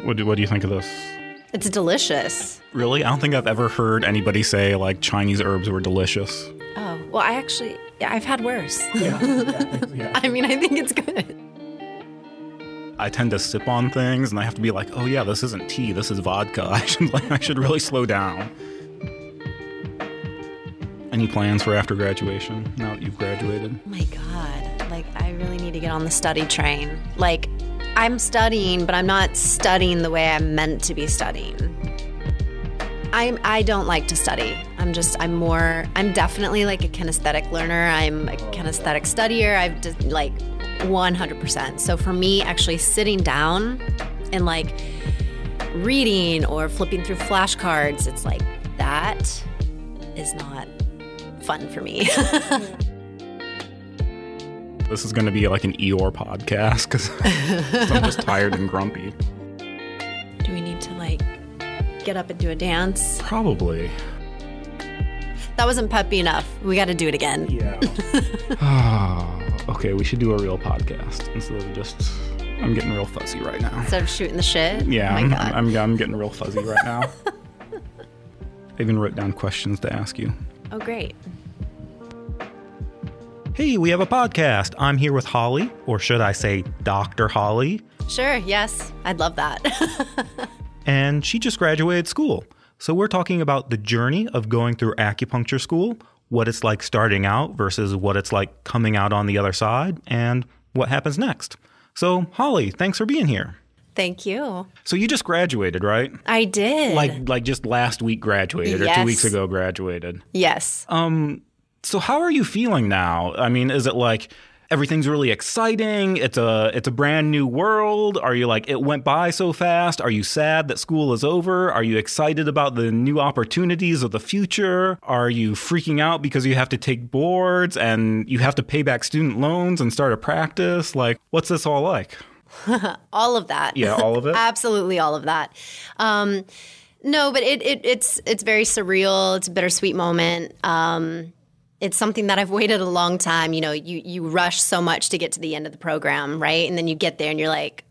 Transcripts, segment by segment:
What do you think of this? It's delicious. Really? I don't think I've ever heard anybody say, like, Chinese herbs were delicious. Oh, well, I've had worse. Yeah. I mean, I think it's good. I tend to sip on things, and I have to be like, oh, yeah, this isn't tea, this is vodka. I should really slow down. Any plans for after graduation, now that you've graduated? Oh, my God. Like, I really need to get on the study train. Like, I'm studying, but I'm not studying the way I'm meant to be studying. I don't like to study. I'm definitely like a kinesthetic learner. I'm a kinesthetic studier. I've just like 100%. So for me, actually sitting down and like reading or flipping through flashcards, it's like that is not fun for me. This is going to be like an Eeyore podcast because I'm just tired and grumpy. Do we need to like get up and do a dance? Probably. That wasn't peppy enough. We got to do it again. Yeah. Okay, we should do a real podcast instead of just... I'm getting real fuzzy right now. Instead of shooting the shit? Yeah, oh my God. I'm getting real fuzzy right now. I even wrote down questions to ask you. Oh, great. Hey, we have a podcast. I'm here with Holly, or should I say Dr. Holly. Sure, yes. I'd love that. And she just graduated school. So we're talking about the journey of going through acupuncture school, what it's like starting out versus what it's like coming out on the other side, and what happens next. So, Holly, thanks for being here. Thank you. So you just graduated, right? I did. Like just last week graduated, or 2 weeks ago graduated. Yes. So how are you feeling now? I mean, is it like everything's really exciting? It's a brand new world? Are you like, it went by so fast? Are you sad that school is over? Are you excited about the new opportunities of the future? Are you freaking out because you have to take boards and you have to pay back student loans and start a practice? Like, what's this all like? All of that. Yeah, all of it? Absolutely all of that. No, but it's very surreal. It's a bittersweet moment. It's something that I've waited a long time. You know, you rush so much to get to the end of the program, right? And then you get there and you're like,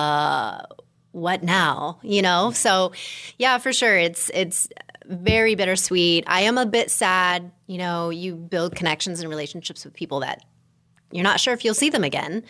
what now? You know? So yeah, for sure. It's very bittersweet. I am a bit sad. You know, you build connections and relationships with people that you're not sure if you'll see them again.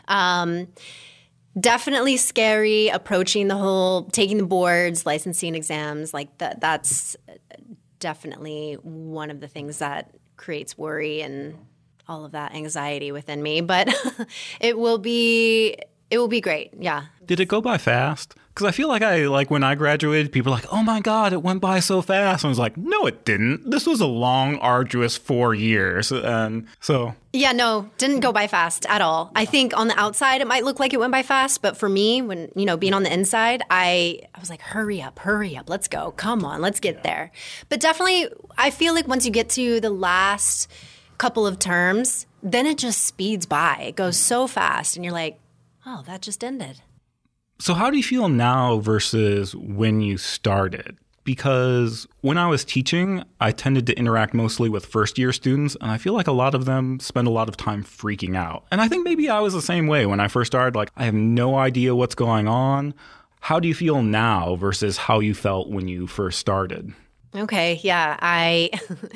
Definitely scary approaching the whole taking the boards, licensing exams. Like that's definitely one of the things that creates worry and all of that anxiety within me. But it will be great. Yeah. Did it go by fast? Because I feel like when I graduated, people were like, oh my God, it went by so fast. And I was like, no, it didn't. This was a long, arduous 4 years. And so. Yeah, no, didn't go by fast at all. I think on the outside, it might look like it went by fast. But for me, when, you know, being on the inside, I was like, hurry up, let's go. Come on, let's get there. But definitely, I feel like once you get to the last couple of terms, then it just speeds by. It goes so fast. And you're like, oh, that just ended. So how do you feel now versus when you started? Because when I was teaching, I tended to interact mostly with first-year students, and I feel like a lot of them spend a lot of time freaking out. And I think maybe I was the same way when I first started. Like, I have no idea what's going on. How do you feel now versus how you felt when you first started? Okay, yeah,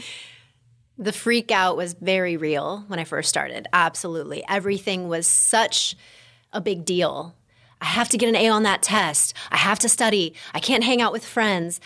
the freak out was very real when I first started. Absolutely. Everything was such a big deal. I have to get an A on that test. I have to study. I can't hang out with friends.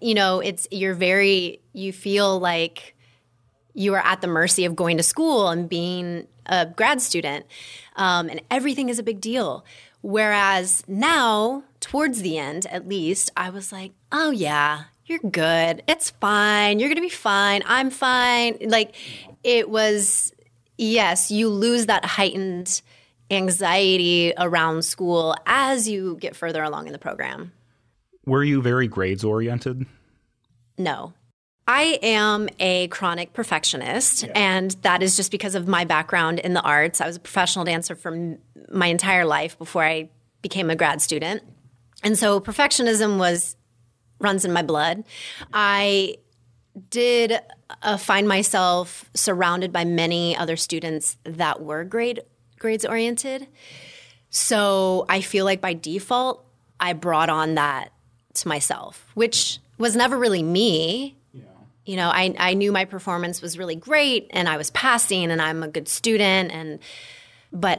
You feel like you are at the mercy of going to school and being a grad student. And everything is a big deal. Whereas now, towards the end, at least, I was like, oh yeah, you're good. It's fine. You're going to be fine. I'm fine. Like it was, yes, you lose that heightened anxiety around school as you get further along in the program. Were you very grades oriented? No. I am a chronic perfectionist, and that is just because of my background in the arts. I was a professional dancer for my entire life before I became a grad student. And so perfectionism runs in my blood. I did find myself surrounded by many other students that were grades oriented. So I feel like by default, I brought on that to myself, which was never really me. You know, I knew my performance was really great and I was passing and I'm a good student. But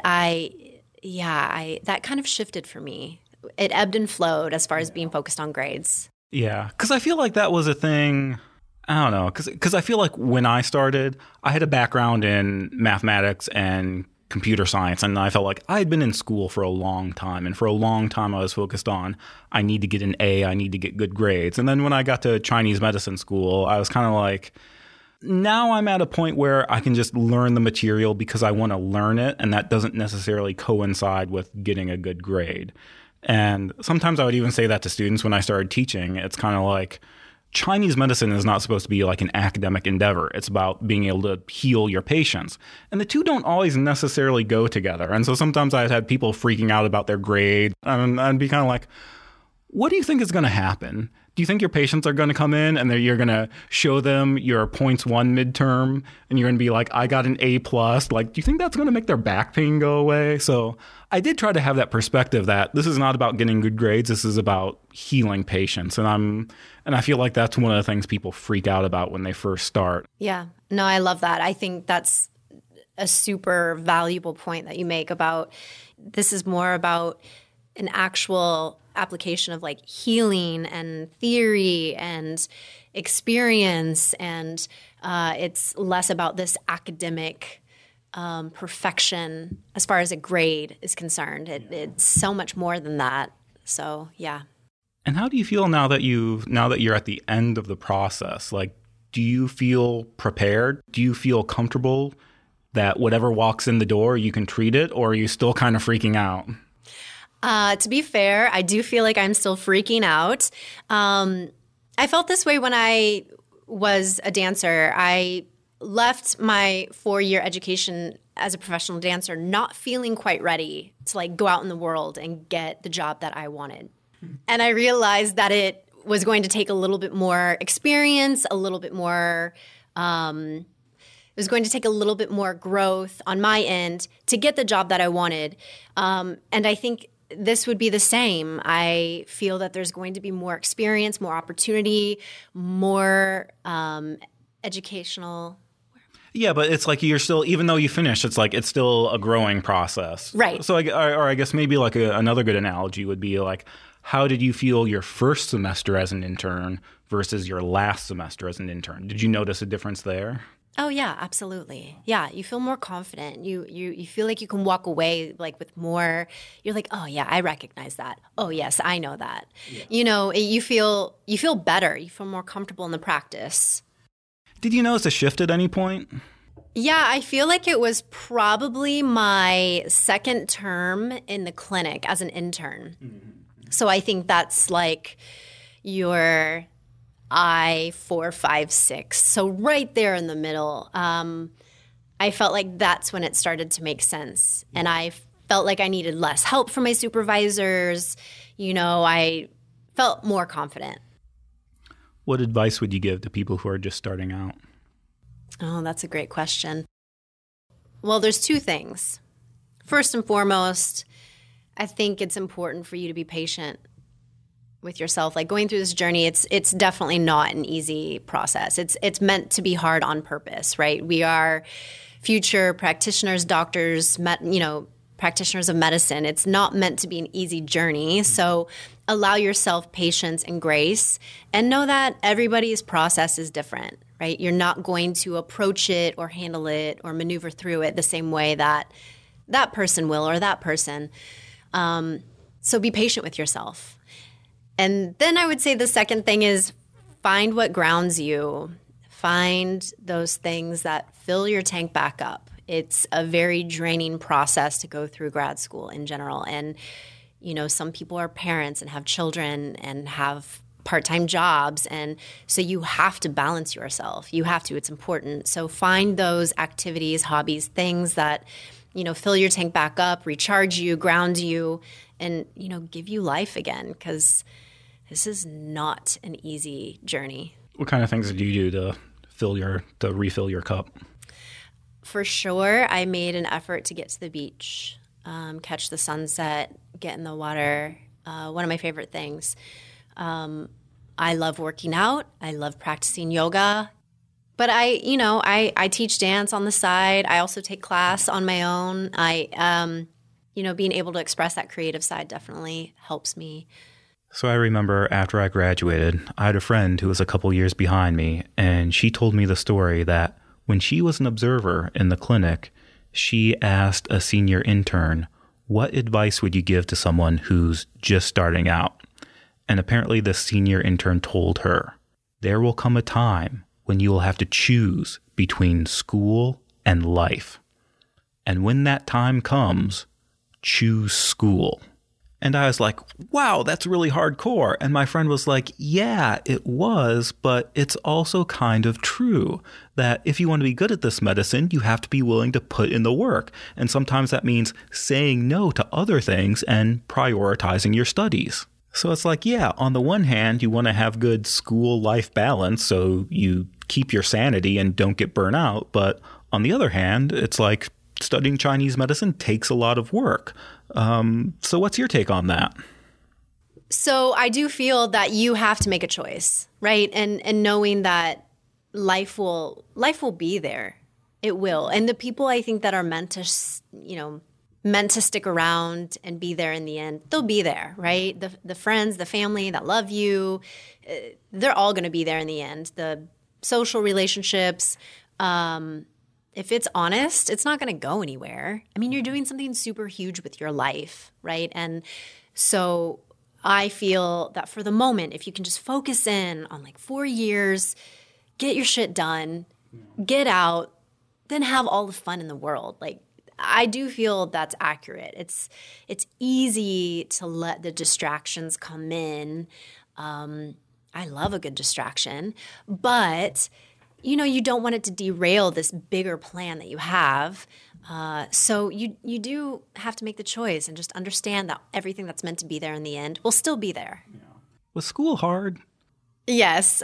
that kind of shifted for me. It ebbed and flowed as far as being focused on grades. Yeah, because I feel like that was a thing. I don't know, because I feel like when I started, I had a background in mathematics and computer science, and I felt like I had been in school for a long time, and for a long time I was focused on, I need to get an A, I need to get good grades. And then when I got to Chinese medicine school, I was kind of like, now I'm at a point where I can just learn the material because I want to learn it, and that doesn't necessarily coincide with getting a good grade. And sometimes I would even say that to students when I started teaching. It's kind of like, Chinese medicine is not supposed to be like an academic endeavor. It's about being able to heal your patients. And the two don't always necessarily go together. And so sometimes I've had people freaking out about their grade. And I'd be kind of like, what do you think is going to happen? Do you think your patients are going to come in and you're going to show them your points one midterm and you're going to be like, I got an A+? Like, do you think that's going to make their back pain go away? So I did try to have that perspective that this is not about getting good grades. This is about healing patients. And I feel like that's one of the things people freak out about when they first start. Yeah. No, I love that. I think that's a super valuable point that you make about this is more about an actual application of like healing and theory and experience, and it's less about this academic perfection as far as a grade is concerned. It's so much more than that. So yeah. And how do you feel now that you're at the end of the process? Like, do you feel prepared? Do you feel comfortable that whatever walks in the door, you can treat it, or are you still kind of freaking out? To be fair, I do feel like I'm still freaking out. I felt this way when I was a dancer. I left my 4-year education as a professional dancer not feeling quite ready to like go out in the world and get the job that I wanted. And I realized that it was going to take a little bit more experience, a little bit more it was going to take a little bit more growth on my end to get the job that I wanted. And I think this would be the same. I feel that there's going to be more experience, more opportunity, more educational. Yeah, but it's like you're still, even though you finish, it's like it's still a growing process. Right. So, I guess maybe like another good analogy would be like, how did you feel your first semester as an intern versus your last semester as an intern? Did you notice a difference there? Oh, yeah, absolutely. Yeah, you feel more confident. You feel like you can walk away like with more. You're like, oh, yeah, I recognize that. Oh, yes, I know that. Yeah. You know, you feel better. You feel more comfortable in the practice. Did you notice a shift at any point? Yeah, I feel like it was probably my second term in the clinic as an intern. Mm-hmm. So I think that's like your I-4, 5, 6. So right there in the middle, I felt like that's when it started to make sense. And I felt like I needed less help from my supervisors. You know, I felt more confident. What advice would you give to people who are just starting out? Oh, that's a great question. Well, there's two things. First and foremost, I think it's important for you to be patient with yourself. Like going through this journey, it's definitely not an easy process. It's meant to be hard on purpose, right? We are future practitioners, doctors, practitioners of medicine. It's not meant to be an easy journey. So allow yourself patience and grace and know that everybody's process is different, right? You're not going to approach it or handle it or maneuver through it the same way that that person will or that person. So be patient with yourself. And then I would say the second thing is find what grounds you. Find those things that fill your tank back up. It's a very draining process to go through grad school in general. And, you know, some people are parents and have children and have part-time jobs. And so you have to balance yourself. You have to. It's important. So find those activities, hobbies, things that, you know, fill your tank back up, recharge you, ground you, and, you know, give you life again, because this is not an easy journey. What kind of things did you do to refill your cup? For sure, I made an effort to get to the beach, catch the sunset, get in the water. one of my favorite things. I love working out. I love practicing yoga. But I teach dance on the side. I also take class on my own. Being able to express that creative side definitely helps me. So I remember after I graduated, I had a friend who was a couple years behind me, and she told me the story that when she was an observer in the clinic, she asked a senior intern, "What advice would you give to someone who's just starting out?" And apparently the senior intern told her, "There will come a time when you will have to choose between school and life. And when that time comes, choose school." And I was like, wow, that's really hardcore. And my friend was like, yeah, it was, but it's also kind of true that if you want to be good at this medicine, you have to be willing to put in the work. And sometimes that means saying no to other things and prioritizing your studies. So it's like, yeah, on the one hand, you want to have good school-life balance so you keep your sanity and don't get burnt out. But on the other hand, it's like studying Chinese medicine takes a lot of work. So what's your take on that? So I do feel that you have to make a choice, right? And knowing that life will be there. It will. And the people I think that are meant to stick around and be there in the end, they'll be there, right? The friends, the family that love you, they're all going to be there in the end. The social relationships, if it's honest, it's not going to go anywhere. I mean, you're doing something super huge with your life, right? And so I feel that for the moment, if you can just focus in on like 4 years, get your shit done, get out, then have all the fun in the world. Like, I do feel that's accurate. It's easy to let the distractions come in. I love a good distraction, but you don't want it to derail this bigger plan that you have. So you do have to make the choice and just understand that everything that's meant to be there in the end will still be there. Yeah. Was school hard? Yes.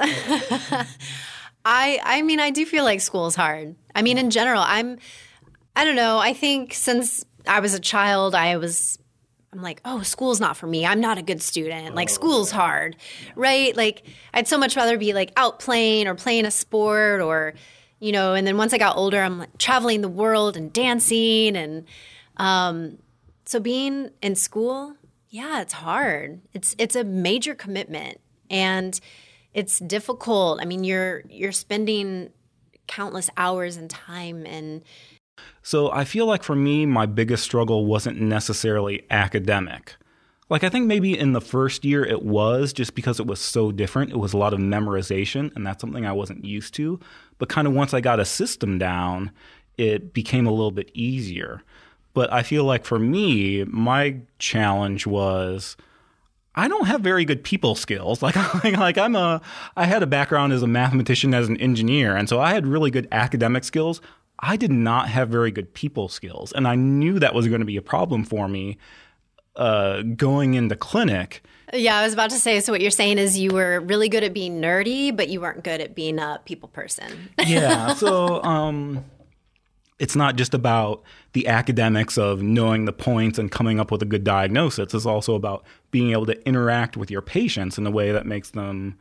I mean, I do feel like school is hard. I mean, in general, I don't know. I think since I was a child, I'm like, oh, school's not for me. I'm not a good student. Like, school's hard, right? Like, I'd so much rather be like out playing or playing a sport or, and then once I got older, I'm like traveling the world and dancing. And so being in school, yeah, it's hard. It's a major commitment and it's difficult. I mean, you're spending countless hours and time and So I feel like for me, my biggest struggle wasn't necessarily academic. Like, I think maybe in the first year it was just because it was so different. It was a lot of memorization, and that's something I wasn't used to. But kind of once I got a system down, it became a little bit easier. But I feel like for me, my challenge was I don't have very good people skills. I had a background as a mathematician, as an engineer, and so I had really good academic skills. I did not have very good people skills, and I knew that was going to be a problem for me going into clinic. Yeah, I was about to say, so what you're saying is you were really good at being nerdy, but you weren't good at being a people person. Yeah, so it's not just about the academics of knowing the points and coming up with a good diagnosis. It's also about being able to interact with your patients in a way that makes them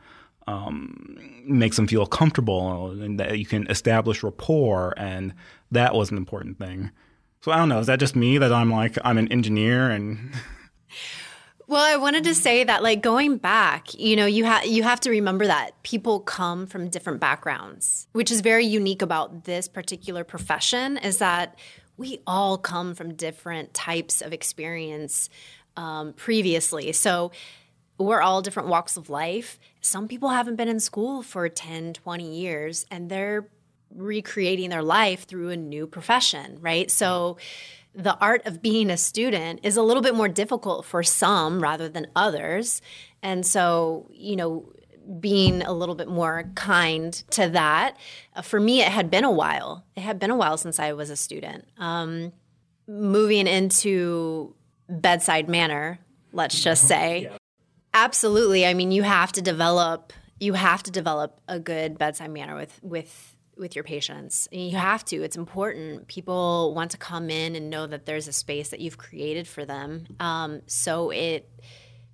feel comfortable and that you can establish rapport, and that was an important thing. So I don't know, is that just me that I'm an engineer and Well, I wanted to say that, like, going back, you have to remember that people come from different backgrounds, which is very unique about this particular profession, is that we all come from different types of experience previously. So we're all different walks of life. Some people haven't been in school for 10, 20 years, and they're recreating their life through a new profession, right? So the art of being a student is a little bit more difficult for some rather than others. And so, being a little bit more kind to that. For me, it had been a while. It had been a while since I was a student. Moving into bedside manner, let's just say. Yeah. Absolutely. I mean, you have to develop a good bedside manner with your patients. You have to. It's important. People want to come in and know that there's a space that you've created for them. So it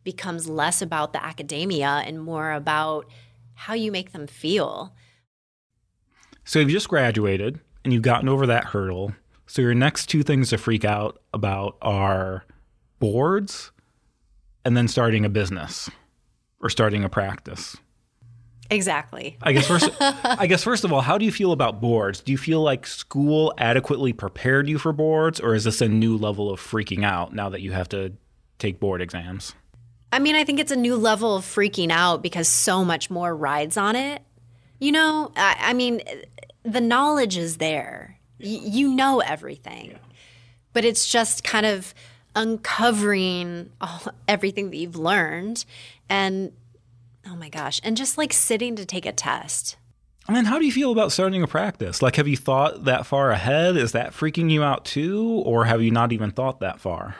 becomes less about the academia and more about how you make them feel. So you've just graduated and you've gotten over that hurdle. So your next two things to freak out about are boards and then starting a business or starting a practice. Exactly. I guess first of all, how do you feel about boards? Do you feel like school adequately prepared you for boards, or is this a new level of freaking out now that you have to take board exams? I mean, I think it's a new level of freaking out because so much more rides on it. You know, I mean, the knowledge is there. You know everything. Yeah. But it's just kind of uncovering everything that you've learned and, oh my gosh, and just like sitting to take a test. And then how do you feel about starting a practice? Like, have you thought that far ahead? Is that freaking you out too? Or have you not even thought that far?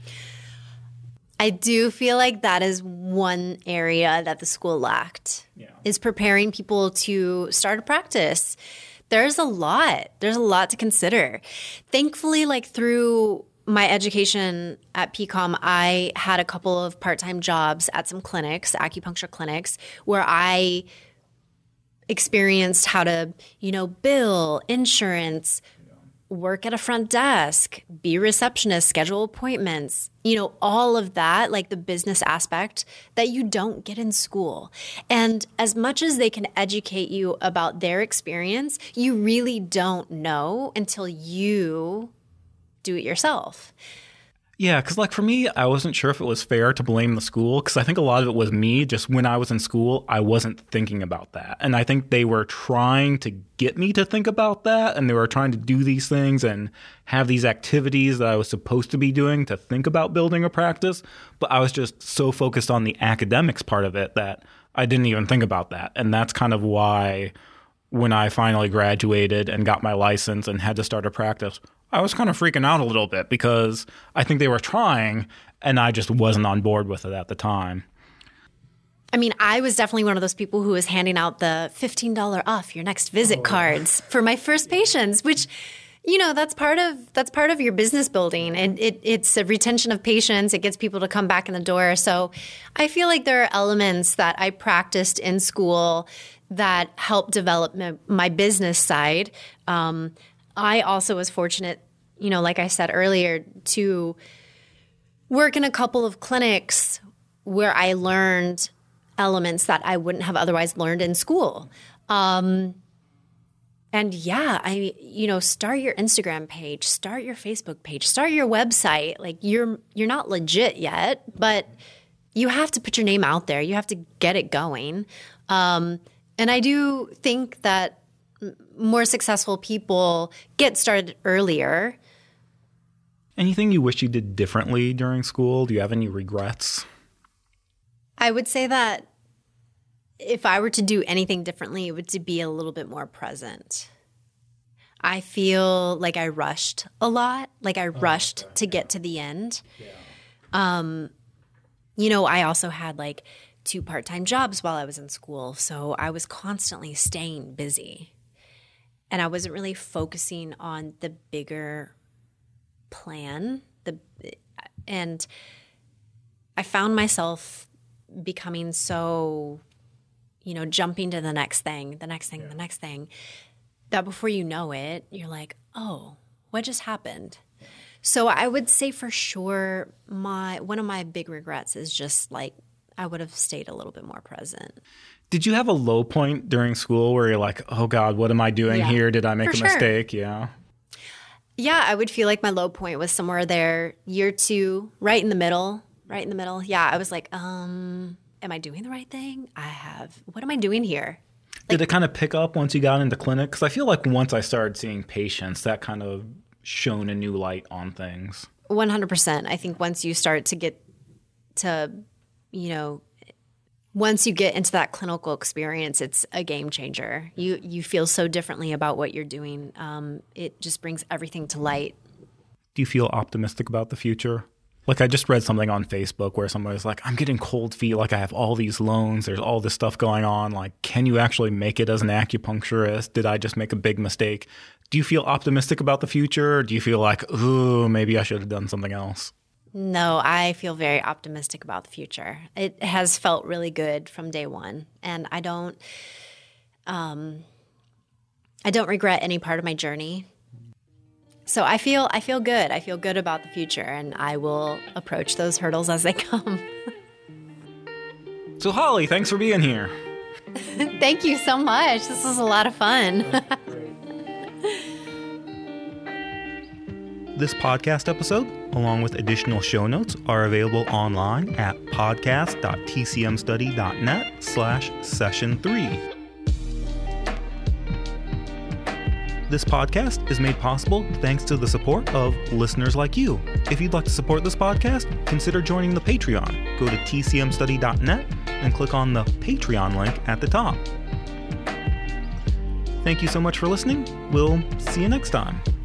I do feel like that is one area that the school lacked, is preparing people to start a practice. There's a lot to consider. Thankfully, like through my education at PCOM, I had a couple of part-time jobs at some clinics, acupuncture clinics, where I experienced how to, bill, insurance, work at a front desk, be a receptionist, schedule appointments, all of that, like the business aspect that you don't get in school. And as much as they can educate you about their experience, you really don't know until you do it yourself. Yeah, because like for me, I wasn't sure if it was fair to blame the school because I think a lot of it was me. Just when I was in school, I wasn't thinking about that. And I think they were trying to get me to think about that. And they were trying to do these things and have these activities that I was supposed to be doing to think about building a practice. But I was just so focused on the academics part of it that I didn't even think about that. And that's kind of why when I finally graduated and got my license and had to start a practice, I was kind of freaking out a little bit because I think they were trying and I just wasn't on board with it at the time. I mean, I was definitely one of those people who was handing out the $15 off your next visit cards for my first patients, which, that's part of your business building. And it's a retention of patients. It gets people to come back in the door. So I feel like there are elements that I practiced in school that helped develop my business side. I also was fortunate, like I said earlier, to work in a couple of clinics where I learned elements that I wouldn't have otherwise learned in school. And yeah, start your Instagram page, start your Facebook page, start your website. Like you're not legit yet, but you have to put your name out there. You have to get it going. And I do think that more successful people get started earlier. Anything you wish you did differently during school? Do you have any regrets? I would say that if I were to do anything differently, it would to be a little bit more present. I feel like I rushed a lot, like I rushed to get to the end. Yeah. I also had like 2 part-time jobs while I was in school, so I was constantly staying busy. And I wasn't really focusing on the bigger plan. And I found myself becoming so, jumping to the next thing, that before you know it, you're like, oh, what just happened? So I would say for sure one of my big regrets is just like I would have stayed a little bit more present. Did you have a low point during school where you're like, oh God, what am I doing here? Did I make a mistake? Yeah. Yeah, I would feel like my low point was somewhere there, year 2, right in the middle. Yeah, I was like, am I doing the right thing? What am I doing here? Did it kind of pick up once you got into clinic? Because I feel like once I started seeing patients, that kind of shone a new light on things. 100%. I think once you start to get to, once you get into that clinical experience, it's a game changer. You feel so differently about what you're doing. It just brings everything to light. Do you feel optimistic about the future? Like I just read something on Facebook where somebody was like, I'm getting cold feet. Like I have all these loans. There's all this stuff going on. Like, can you actually make it as an acupuncturist? Did I just make a big mistake? Do you feel optimistic about the future? Or do you feel like, ooh, maybe I should have done something else? No, I feel very optimistic about the future. It has felt really good from day one, and I don't regret any part of my journey. So I feel good. I feel good about the future, and I will approach those hurdles as they come. So Holly, thanks for being here. Thank you so much. This was a lot of fun. This podcast episode, along with additional show notes, are available online at podcast.tcmstudy.net/session3. This podcast is made possible thanks to the support of listeners like you. If you'd like to support this podcast, consider joining the Patreon. Go to tcmstudy.net and click on the Patreon link at the top. Thank you so much for listening. We'll see you next time.